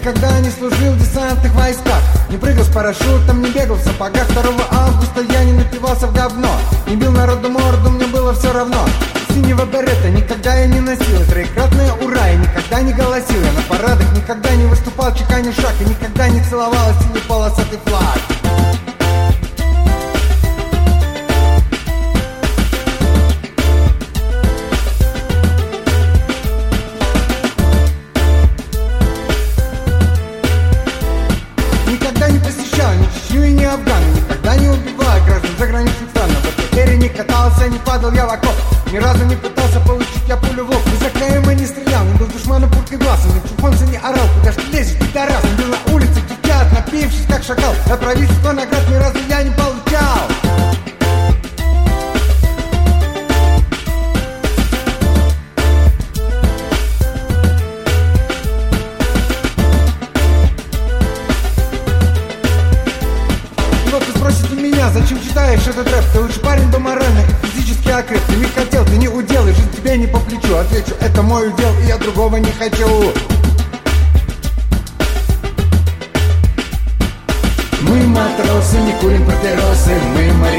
никогда не служил в десантных войсках, не прыгал с парашютом, не бегал в сапогах. 2 августа я не напивался в говно, не бил народу морду, мне было все равно. Синего берета никогда я не носил, троекратное ура я никогда не голосил. Я на парадах никогда не выступал, чеканил шаг, и никогда не целовал синий полосатый флаг. Никогда не посещал ни Чечню и ни Афган, никогда не убивал граждан заграничных стран. На БТРе не катался, не падал я в окоп, ни разу не пытался получить я пулю в лоб. Из АКМ не стрелял, не был душманом пулькой глазом, на чухонца не орал, куда ж ты лезешь, пидорас. Он был на улице, девчат, напившись как шакал, а правительство наград ни разу я не получал. Спросите меня, зачем читаешь этот рэп? Ты лучше парень бы морально и физически окреп. Ты не хотел, ты не удел, и жизнь тебе не по плечу. Отвечу, это мой удел, и я другого не хочу. Мы матросы, не курим папиросы, мы моряки.